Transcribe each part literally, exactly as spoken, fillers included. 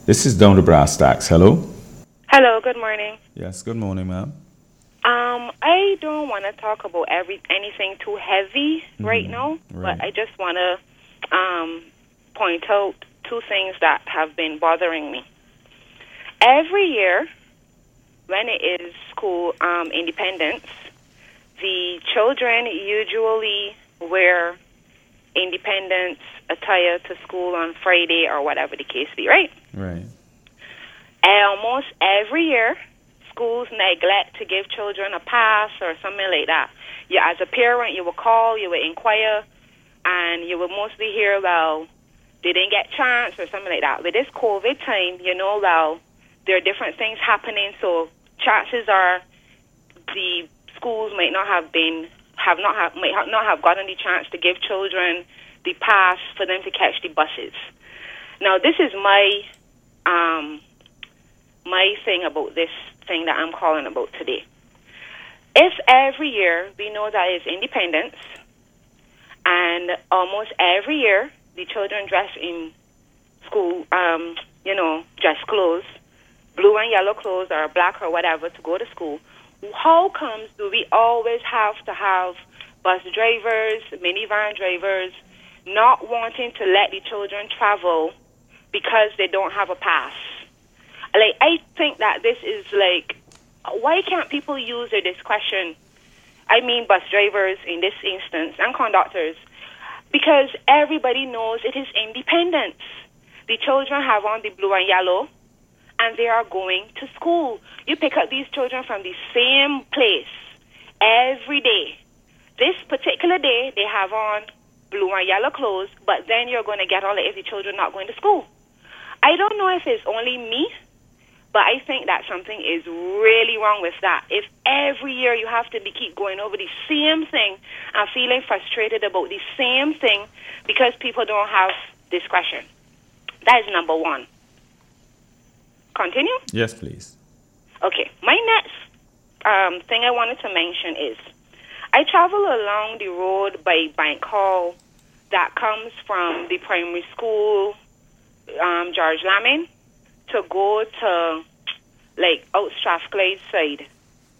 This is Down to Brass Tacks. Hello? Hello, good morning. Yes, good morning, ma'am. Um, I don't want to talk about every anything too heavy mm-hmm. right now, right. but I just want to um, point out two things that have been bothering me. Every year, when it is school um, independence, the children usually wear independence attire to school on Friday or whatever the case be, right? Right. And almost every year, schools neglect to give children a pass or something like that. You, as a parent, you will call, you will inquire, and you will mostly hear, well, they didn't get chance or something like that. With this COVID time, you know, well, there are different things happening, so chances are the schools might not have been, have not have, might have not have gotten the chance to give children the pass for them to catch the buses. Now, this is my um, my thing about this thing that I'm calling about today. If every year we know that it's independence, and almost every year the children dress in school, um, you know, dress clothes, blue and yellow clothes or black or whatever to go to school, how comes do we always have to have bus drivers, minivan drivers, not wanting to let the children travel because they don't have a pass? Like, I think that this is like, why can't people use their discretion? I mean, bus drivers in this instance and conductors, because everybody knows it is independence. The children have on the blue and yellow, and they are going to school. You pick up these children from the same place every day. This particular day, they have on blue and yellow clothes, but then you're going to get all of the children not going to school. I don't know if it's only me, but I think that something is really wrong with that. If every year you have to be keep going over the same thing and feeling frustrated about the same thing because people don't have discretion. That is number one. Continue? Yes, please. Okay. My next um, thing I wanted to mention is I travel along the road by Bank Hall that comes from the primary school, um, George Lamin, to go to, like, out Strathclyde side.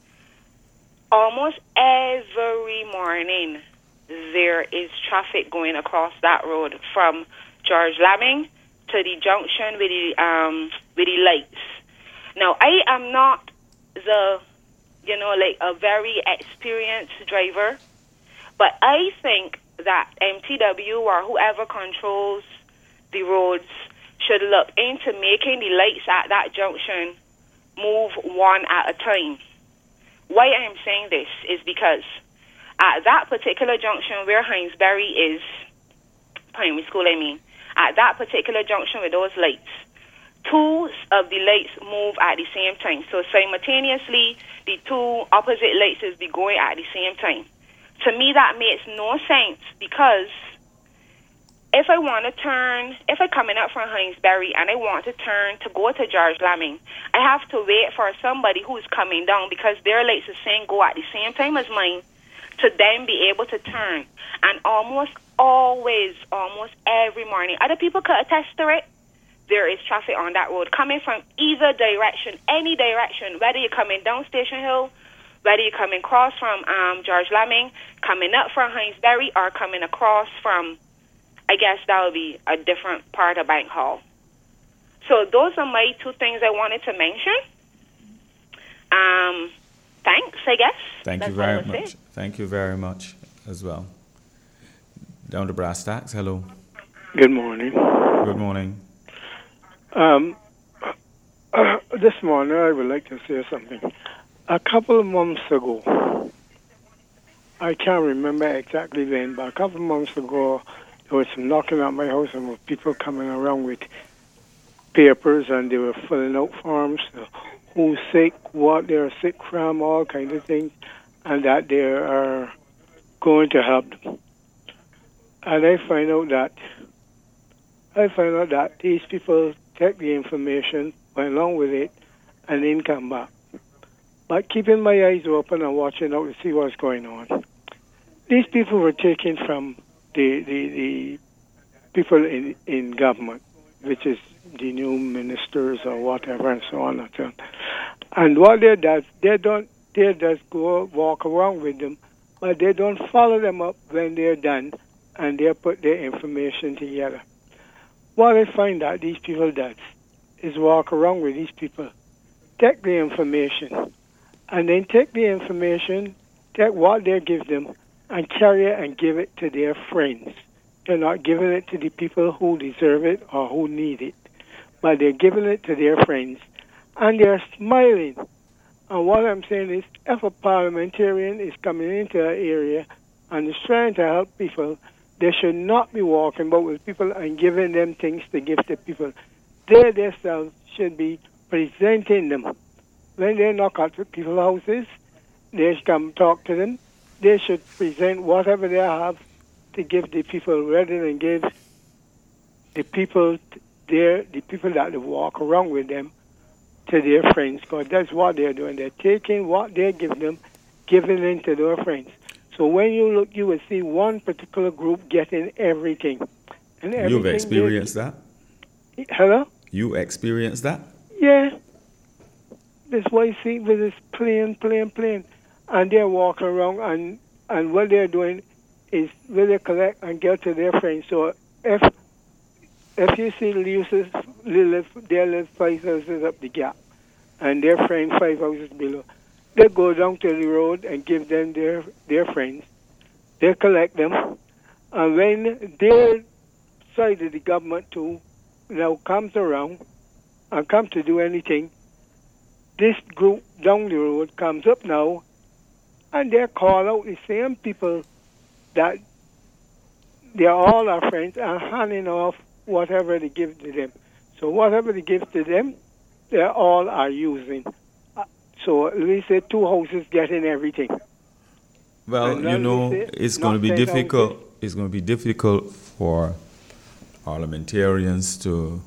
Almost every morning, there is traffic going across that road from George Lamin to the junction with the um with the lights. Now, I am not the, you know, like a very experienced driver, but I think that M T W or whoever controls the roads should look into making the lights at that junction move one at a time. Why I am saying this is because at that particular junction where Hinesbury is, primary school I mean, at that particular junction with those lights, two of the lights move at the same time. So simultaneously, the two opposite lights is be going at the same time. To me, that makes no sense, because if I want to turn, if I'm coming up from Hinesbury and I want to turn to go to George Lamin, I have to wait for somebody who's coming down because their lights are saying go at the same time as mine to then be able to turn. And almost always, almost every morning, other people could attest to it, there is traffic on that road coming from either direction, any direction, whether you're coming down Station Hill, whether you're coming across from um, George Lamin, coming up from Hinesbury, or coming across from, I guess that would be a different part of Bank Hall. So those are my two things I wanted to mention. Um, thanks, I guess. Thank That's you very what I would much. say. Thank you very much as well. Down to Brass Tacks. Hello. Good morning. Good morning. Um, uh, this morning I would like to say something. A couple of months ago, I can't remember exactly when, but a couple of months ago, there was some knocking at my house and with people coming around with papers, and they were filling out forms, uh, who's sick, what they're sick from, all kinds of things, and that they are going to help them. And I find out that I find out that these people take the information, went along with it, and then come back. But keeping my eyes open and watching out to see what's going on. These people were taken from the the, the people in, in government, which is the new ministers or whatever and so on and so on. And what they does, they don't, they just go walk around with them, but they don't follow them up when they're done and they put their information together. What I find that these people does is walk around with these people, take the information, and then take the information, take what they give them, and carry it and give it to their friends. They're not giving it to the people who deserve it or who need it, but they're giving it to their friends, and they're smiling. And what I'm saying is, if a parliamentarian is coming into an area and is trying to help people, they should not be walking about with people and giving them things to give to people. They themselves should be presenting them. When they knock at people's houses, they should come talk to them. They should present whatever they have to give the people rather than give the people their the people that they walk around with them to their friends. Because that's what they're doing. They're taking what they give them, giving it to their friends. So when you look, you will see one particular group getting everything. And everything You've experienced that? Hello? You experienced that? Yeah. That's why you see with this plane, plane, plane. And they're walking around, and, and what they're doing is really collect and get to their friends. So if if you see Lucis, they live, they live five houses up the gap, and their friend five houses below, they go down to the road and give them their, their friends. They collect them. And when their side of the government too now comes around and come to do anything, this group down the road comes up now and they call out the same people that they're all our friends and handing off whatever they give to them. So whatever they give to them, they all are using. So at least say two houses getting everything. Well, you know, it's going to be difficult. Houses. It's going to be difficult for parliamentarians to,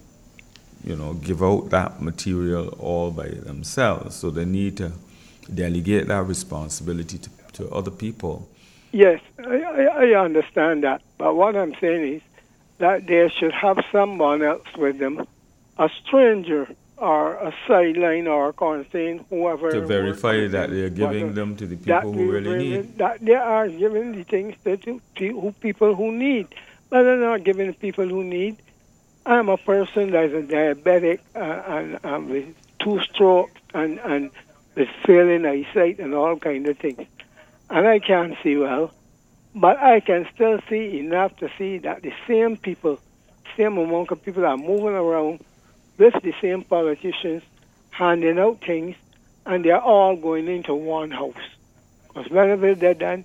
you know, give out that material all by themselves. So they need to delegate that responsibility to, to other people. Yes, I, I, I understand that. But what I'm saying is that they should have someone else with them, a stranger or a sideline or a concern, whoever. To verify that they're giving them to the people who really really, need. That they are giving the things to, to, to people who need. But they're not giving the people who need. I'm a person that's a diabetic uh, and, and with two strokes and, and with failing eyesight and all kind of things. And I can't see well, but I can still see enough to see that the same people, same amount of people are moving around with the same politicians, handing out things, and they're all going into one house. Because whenever they're done,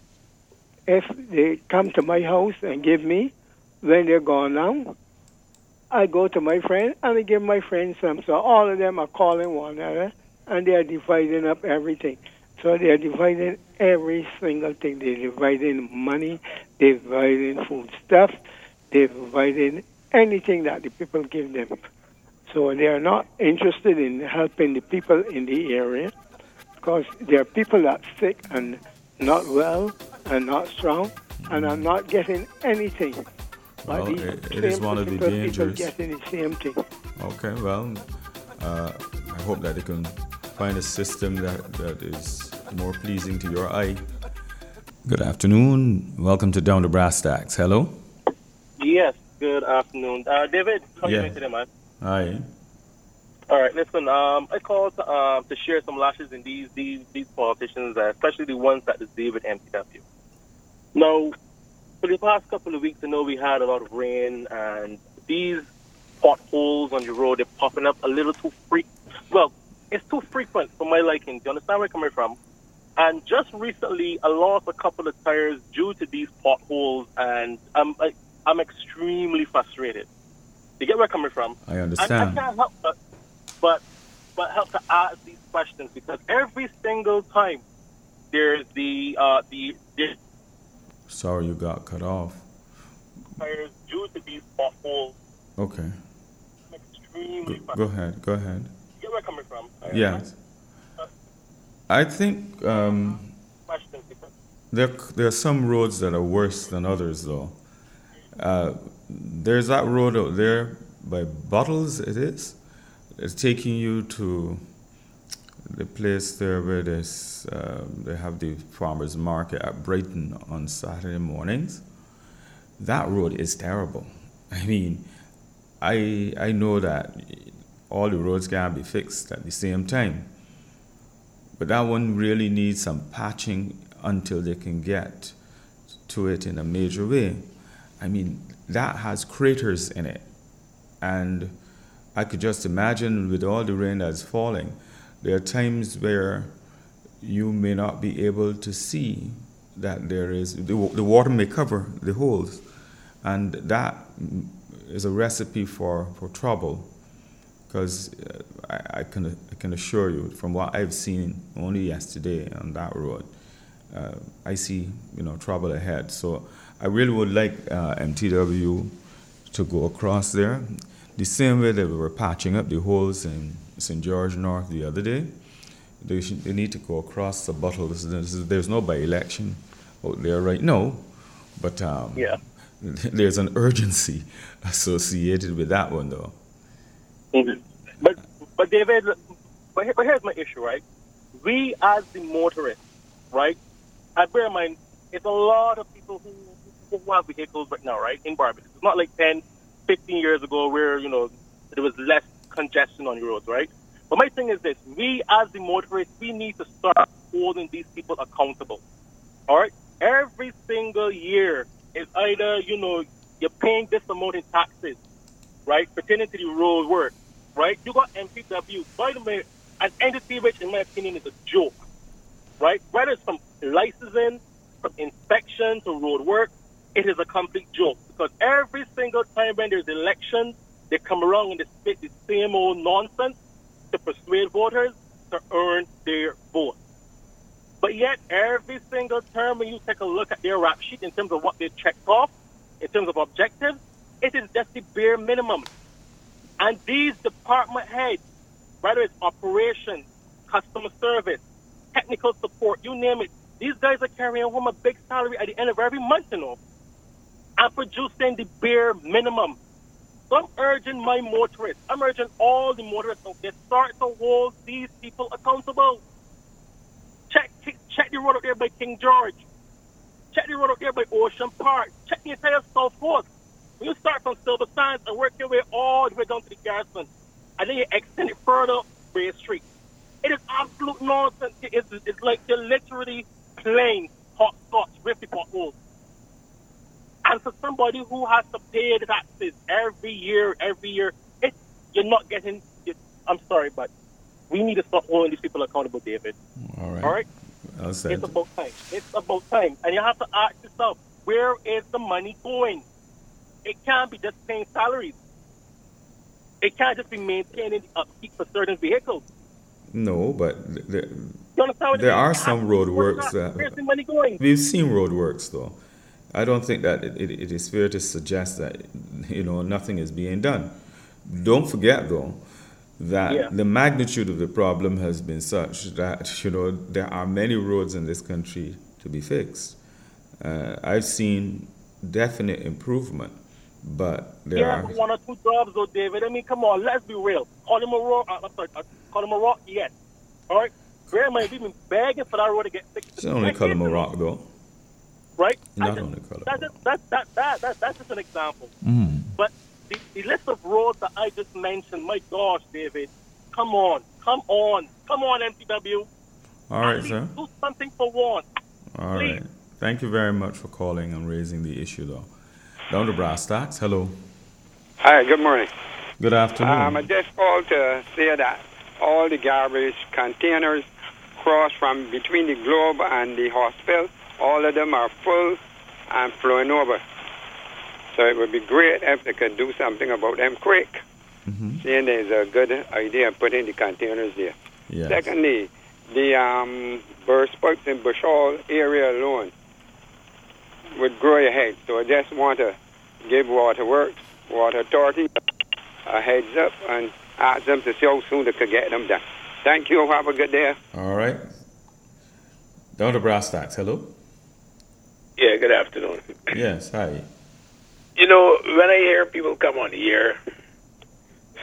if they come to my house and give me, when they're gone now, I go to my friend and I give my friend some. So all of them are calling one another and they are dividing up everything. So they are dividing every single thing. They're dividing money, they're dividing food stuff, they're dividing anything that the people give them. So they are not interested in helping the people in the area because there are people that are sick and not well and not strong and are not getting anything. Well, but it, it is one of the dangers. Getting the same thing. Okay, well, uh, I hope that they can find a system that, that is more pleasing to your eye. Good afternoon. Welcome to Down to Brass Tacks. Hello? Yes, good afternoon. Uh, David, how are yeah. you doing today, man? Hi. All right, listen, um, I called to, um, to share some lashes in these these, these politicians, uh, especially the ones that deal with M P W. Now, for the past couple of weeks, I know we had a lot of rain, and these potholes on the road, they're popping up a little too frequent. Well, it's too frequent for my liking. Do you understand where I'm coming from? And just recently, I lost a couple of tires due to these potholes, and I'm I, I'm extremely frustrated. You get where I'm coming from? I understand. I, I can't help but, but but help to ask these questions because every single time there's the uh the there's Sorry, you got cut off. tires due to these potholes. Okay. I'm extremely Go, go ahead. Go ahead. You get where I'm coming from? Yes. I think um, Questions because there there are some roads that are worse than others, though. Uh, there's that road out there by bottles, it is. It's taking you to the place there where there's, um, they have the farmers market at Brighton on Saturday mornings. That road is terrible. I mean, I I know that all the roads can be fixed at the same time, but that one really needs some patching until they can get to it in a major way. I mean, that has craters in it, and I could just imagine with all the rain that's falling, there are times where you may not be able to see that there is, the, the water may cover the holes, and that is a recipe for, for trouble, because uh, I, I, can, I can assure you, from what I've seen only yesterday on that road, uh, I see, you know, trouble ahead. So I really would like uh, M T W to go across there, the same way that we were patching up the holes in Saint George North the other day. They, should, they need to go across the bottles. There's, there's no by-election out there right now, but um, yeah. there's an urgency associated with that one, though. Mm-hmm. But, but David, but, here, but here's my issue, right? We as the motorists, right? And bear in mind, it's a lot of people who, who have vehicles right now, right, in Barbados. It's not like ten, fifteen years ago where, you know, there was less congestion on the roads, right? But my thing is this: we as the motorists, we need to start holding these people accountable. All right? Every single year is either, you know, you're paying this amount in taxes, right, pertaining to the road work, right? You got M T W, by the way, an entity which, in my opinion, is a joke, right? Whether it's from licensing, from inspection to road work, it is a complete joke, because every single time when there's elections, they come around and they spit the same old nonsense to persuade voters to earn their vote. But yet, every single term when you take a look at their rap sheet in terms of what they checked off, in terms of objectives, it is just the bare minimum. And these department heads, whether it's operations, customer service, technical support, you name it, these guys are carrying home a big salary at the end of every month, you know, and producing the bare minimum. So I'm urging my motorists, I'm urging all the motorists out there, start to hold these people accountable. Check, check the road up there by King George. Check the road up there by Ocean Park. Check the entire South Coast. When you start from Silver Sands and work your way all the way down to the Garrison, and then you extend it further up Bay Street, it is absolute nonsense. It's, it's like you're literally playing hot scotch with the potholes. And for somebody who has to pay the taxes every year, every year, it, you're not getting it. I'm sorry, but we need to stop holding these people accountable, David. All right. All right? Well said. It's about time. It's about time. And you have to ask yourself, where is the money going? It can't be just paying salaries. It can't just be maintaining the upkeep for certain vehicles. No, but the, You understand what there I mean? are some road works that Where's the money going? we've seen road works, though. I don't think that it, it, it is fair to suggest that, you know, nothing is being done. Don't forget, though, that Yeah. the magnitude of the problem has been such that, you know, there are many roads in this country to be fixed. Uh, I've seen definite improvement, but there Yeah, are... but one or two jobs, though, David. I mean, come on, let's be real. Call him a rock. Uh, I'm sorry, uh, call him a rock, yes. All right? Grandma, we've been begging for that road to get fixed. It's only call him a rock, though. Right? Not That's only just, call him that's a just, that, that, that, that, that's just an example. Mm. But the, the list of roads that I just mentioned, my gosh, David, come on, come on, come on, M T W. All right, At least sir. do something for once. All Please. right. Thank you very much for calling and raising the issue, though. Down to Brass Tacks. Hello. Hi, good morning. Good afternoon. Um, I just called to say that all the garbage containers cross from between the Globe and the hospital, all of them are full and flowing over. So it would be great if they could do something about them quick. Mm-hmm. Seeing there's a good idea of putting the containers there. Yes. Secondly, the um, Bursput and Bushall area alone would grow your head. So I just want to give Waterworks, Water Authority, a heads up and ask them to see how soon they could get them done. Thank you. Have a good day. All right. Down to Brass Tacks. Hello. Yeah, good afternoon. Yes. Hi. You know, when I hear people come on here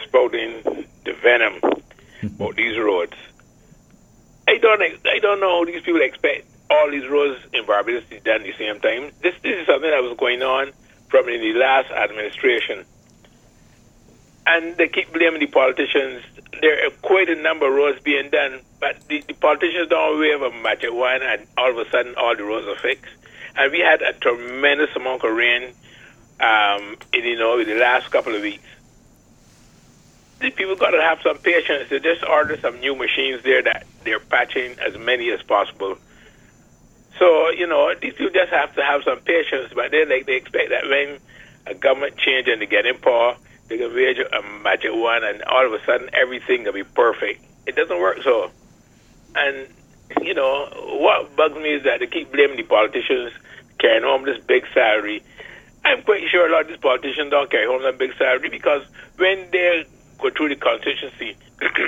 spouting the venom about these roads. I don't I don't know how these people expect all these roads in Barbados to be done at the same time. This, this is something that was going on from in the last administration. And they keep blaming the politicians. There are quite a number of roads being done, but the, the politicians don't wave a magic wand and all of a sudden all the roads are fixed. And we had a tremendous amount of rain um, in, you know, in the last couple of weeks. These people got to have some patience. They just order some new machines there that they're patching as many as possible. So, you know, these people just have to have some patience, but they like they expect that when a government change and they get in power, they can wage a magic wand and all of a sudden everything will be perfect. It doesn't work so. And, you know, what bugs me is that they keep blaming the politicians carrying home this big salary. I'm quite sure a lot of these politicians don't carry home that big salary because when they go through the constituency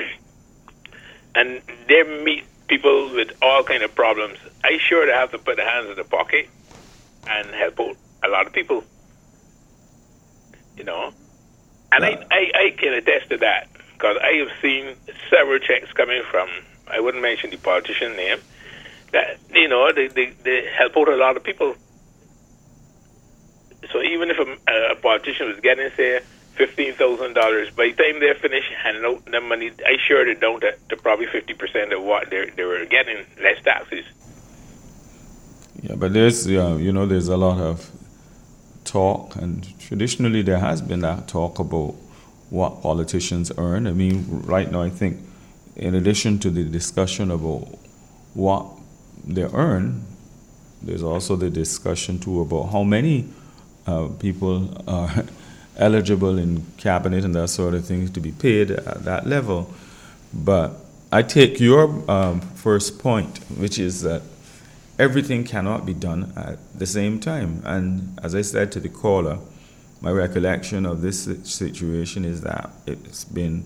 and they meet people with all kind of problems, I sure they have to put their hands in the pocket and help out a lot of people. You know? And I, I, I can attest to that because I have seen several checks coming from, I wouldn't mention the politician name, that, you know, they, they, they help out a lot of people. So even if a, a politician was getting, say, fifteen thousand dollars, by the time they're finished handing out the money, I sure they're down to, to probably fifty percent of what they they were getting, less taxes. Yeah, but there's, yeah, you know, there's a lot of talk, and traditionally there has been that talk about what politicians earn. I mean, right now I think in addition to the discussion about what they earn, there's also the discussion too about how many uh, people are eligible in cabinet and that sort of thing to be paid at that level. But I take your um, first point, which is that everything cannot be done at the same time. And as I said to the caller, my recollection of this situation is that it's been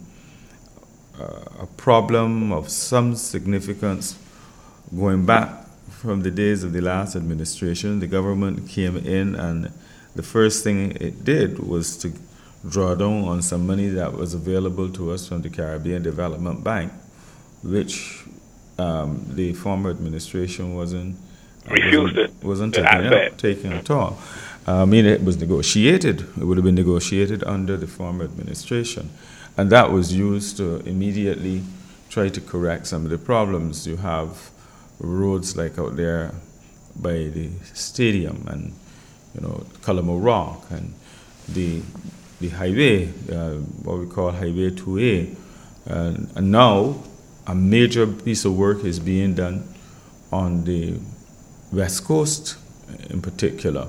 uh, a problem of some significance going back from the days of the last administration. The government came in and the first thing it did was to draw down on some money that was available to us from the Caribbean Development Bank, which um, the former administration wasn't refused wasn't, it. wasn't taking, out, taking at all. I mean, it was negotiated. It would have been negotiated under the former administration, and that was used to immediately try to correct some of the problems. You have roads like out there by the stadium, and you know, Colombo Rock, and the the highway, uh, what we call Highway two A, and, and now a major piece of work is being done on the West Coast in particular.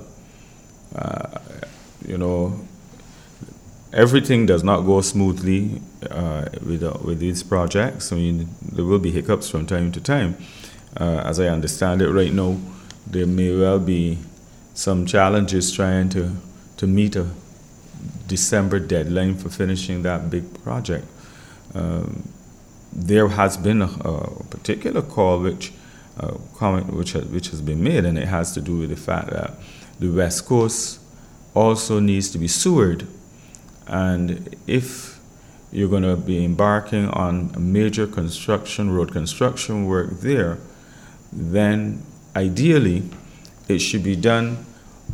Uh, you know, everything does not go smoothly uh, with uh, with these projects. I mean, there will be hiccups from time to time. Uh, as I understand it right now, there may well be some challenges trying to, to meet a December deadline for finishing that big project. Um, there has been a, a particular call which uh, comment which has, which has been made, and it has to do with the fact that the West Coast also needs to be sewered. And if you're going to be embarking on a major construction, road construction work there, then ideally it should be done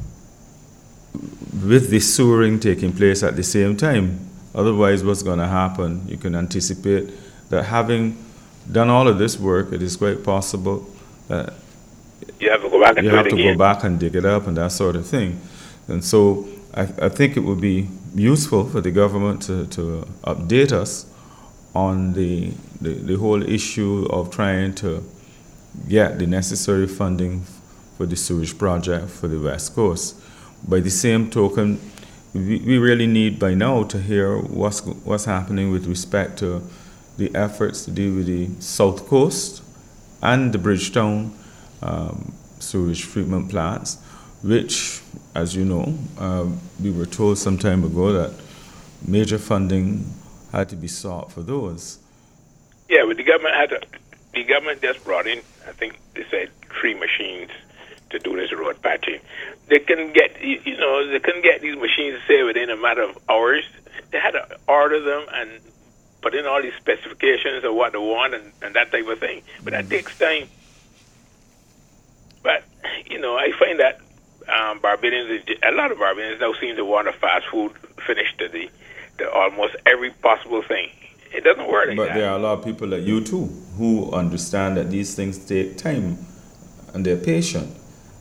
with the sewering taking place at the same time. Otherwise, what's going to happen, you can anticipate that having done all of this work, it is quite possible that you have to go back and you do have it to again. go back and dig it up and that sort of thing. And so I, I think it would be useful for the government to, to update us on the, the the whole issue of trying to get the necessary funding for the sewage project for the West Coast. By the same token, we, we really need by now to hear what's what's happening with respect to the efforts to deal with the South Coast and the Bridgetown um, sewage treatment plants, which, as you know, uh, we were told some time ago that major funding had to be sought for those. Yeah, but the government had to, the government just brought in, I think they said, three machines to do this road patching. They can get, you know, they can get these machines, say, within a matter of hours. they had to order them and put in all these specifications of what they want and, and that type of thing. But that takes time. But, you know, I find that um, Barbadians, a lot of Barbadians now seem to want a fast food finish to the, to almost every possible thing. It doesn't work like but that. There are a lot of people like you too who understand that these things take time and they're patient.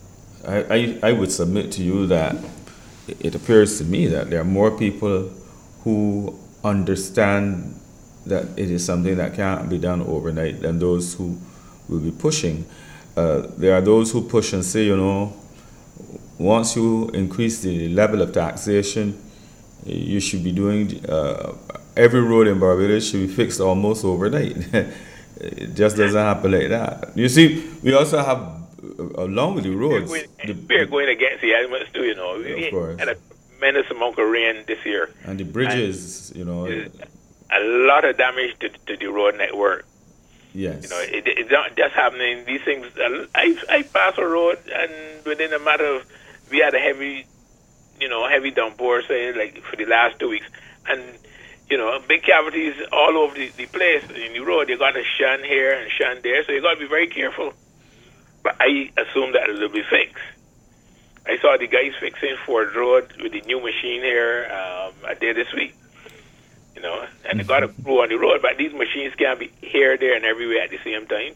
I, I, I would submit to you that it appears to me that there are more people who understand that it is something that can't be done overnight than those who will be pushing. Uh, there are those who push and say, you know, once you increase the level of taxation, you should be doing, uh, every road in Barbados should be fixed almost overnight. It just doesn't happen like that. You see, we also have, along with the roads. We're going, the, we're going against the elements too, you know. We of course. had a tremendous amount of rain this year. And the bridges, and you know. A lot of damage to, to the road network. Yes. You know, it, it's not just happening. These things, I, I passed a road and within a matter of, we had a heavy, you know, heavy downpour, say, like for the last two weeks. And, you know, big cavities all over the, the place in the road. You got to shun here and shun there, so you got to be very careful. But I assume that it'll be fixed. I saw the guys fixing Ford Road with the new machine here um, a day this week. You know, and they got a crew on the road, but these machines can't be here, there, and everywhere at the same time.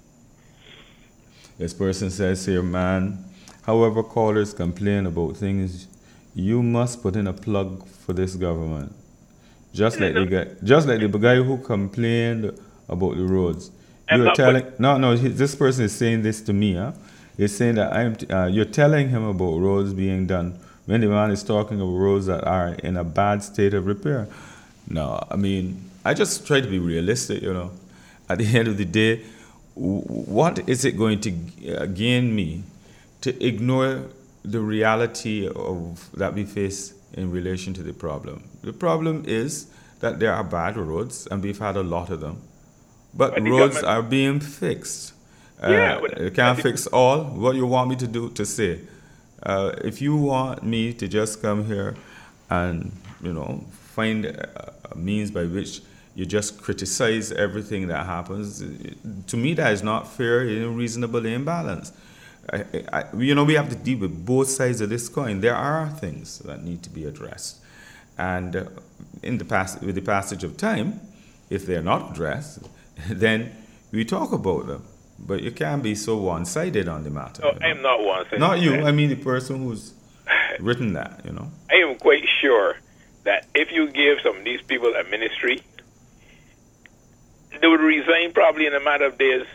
This person says here, man, however callers complain about things, you must put in a plug for this government. Just like the guy, just like the guy who complained about the roads. You are telling no, no. He, this person is saying this to me. Huh? He's saying that I'm. T- uh, you're telling him about roads being done when the man is talking of roads that are in a bad state of repair. No, I mean, I just try to be realistic. You know, at the end of the day, w- what is it going to g- uh, gain me to ignore the reality of that we face in relation to the problem? The problem is that there are bad roads, and we've had a lot of them. But, but roads are being fixed. Uh, yeah, you can't fix all. What you want me to do to say? Uh, if you want me to just come here and, you know, find a, a means by which you just criticize everything that happens, to me that is not fair and reasonably imbalanced. I, I, you know, we have to deal with both sides of this coin. There are things that need to be addressed, and uh, in the past, with the passage of time, if they're not addressed, then we talk about them. But you can't be so one-sided on the matter. No, you know? I am not one-sided. Not you. I mean the person who's written that. You know. I am quite sure that if you give some of these people a ministry, they would resign probably in a matter of days.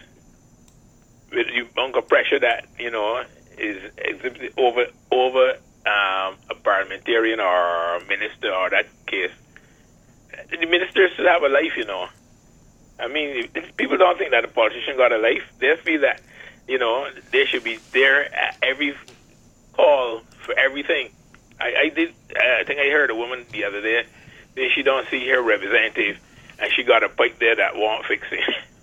With the amount of pressure that you know is exhibited over over um, a parliamentarian or a minister or that case, the ministers should have a life, you know. I mean, if, if people don't think that a politician got a life, they feel that, you know, they should be there at every call for everything. I, I did, I think I heard a woman the other day, that she don't see her representative, and she got a pipe there that won't fix it.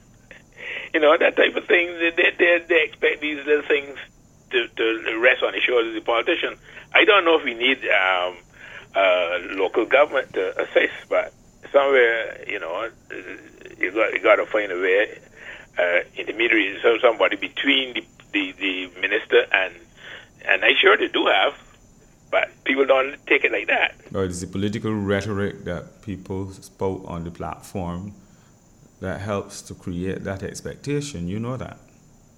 You know, that type of thing, they, they, they expect these little things to, to rest on the shoulders of the politician. I don't know if we need um, uh, local government to assist, but somewhere, you know, you got you got to find a way, uh, intermediary, so somebody between the, the, the minister and and I sure they do have, but people don't take it like that. Or it's the political rhetoric that people spoke on the platform that helps to create that expectation. You know that.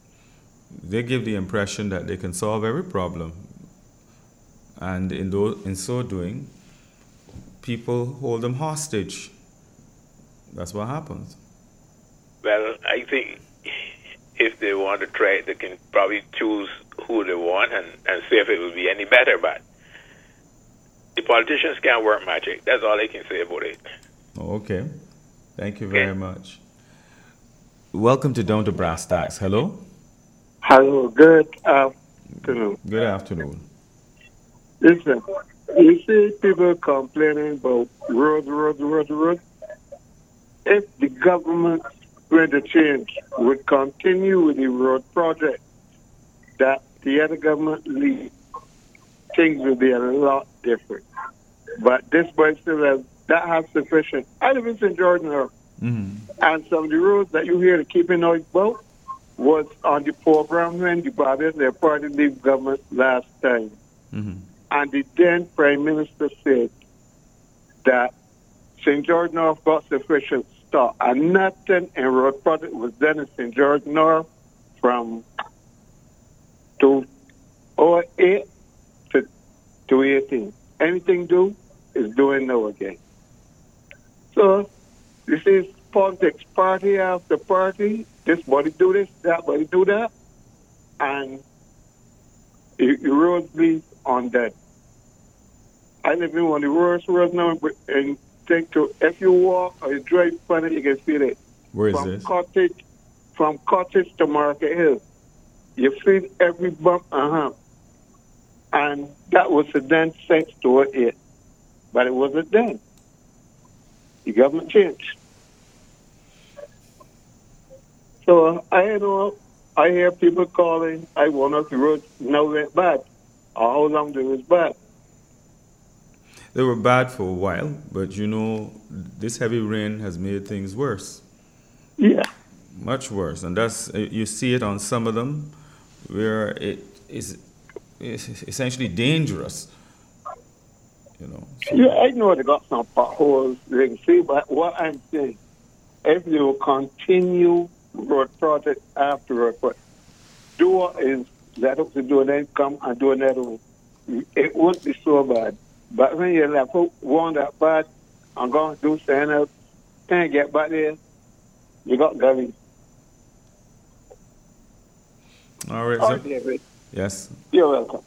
They give the impression that they can solve every problem, and in those, in so doing, people hold them hostage. That's what happens. Well, I think if they want to try it, they can probably choose who they want and, and see if it will be any better. But the politicians can't work magic. That's all I can say about it. Okay. Thank you very okay. much. Welcome to Down to Brass Tacks. Hello? Hello. Good afternoon. Good afternoon. Listen, you see people complaining about roads, roads, roads, roads. If the government were to change, would continue with the road project that the other government leads, things would be a lot different. But this boy still has that have sufficient. I live in Saint George now, Mm-hmm. and some of the roads that you hear the keeping noise about was on the program when the Barbados they party leave government last time. Mm-hmm. And the then Prime Minister said that Saint George North got sufficient stock, and nothing in road project was done in Saint George North from two thousand eight to two thousand eighteen. Anything do is doing now again. So this is politics, party after party. This body do this, that body do that, and it, it roads be on that. I live in one of the worst roads now, and take to if you walk or you drive on it, you can feel it. Where is from this? Cottage, from Cottage to Market Hill, you feel every bump and hump, and that was a done since two thousand eight, but it wasn't done. The government changed. So I know I hear people calling, I wonder if the road now went bad, or how long they was bad. They were bad for a while, but you know, this heavy rain has made things worse. Yeah. Much worse. And that's, you see it on some of them, where it is it's essentially dangerous. You know. So. Yeah, I know they got some potholes, they can see, but what I'm saying, if you continue road project after road project, do what is let up to do and then come and do another one. It won't be so bad. But when you left one that bad and go and do something else, can't get back there, you got going. All right, All sir. right, David. Yes. You're welcome.